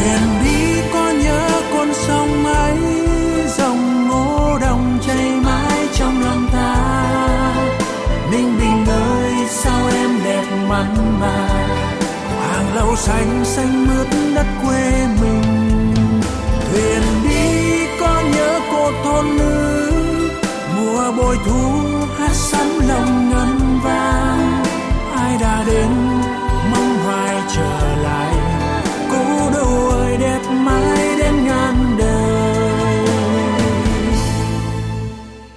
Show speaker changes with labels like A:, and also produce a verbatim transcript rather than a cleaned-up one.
A: Thuyền đi có nhớ con sông ấy, dòng ngô đồng chảy mãi trong lòng ta. Ninh Bình ơi sao em đẹp mặn mà, hàng lầu xanh xanh mướt đất quê mình. Thuyền đi có nhớ cô thôn nữ, mùa bội thu hát sắm lòng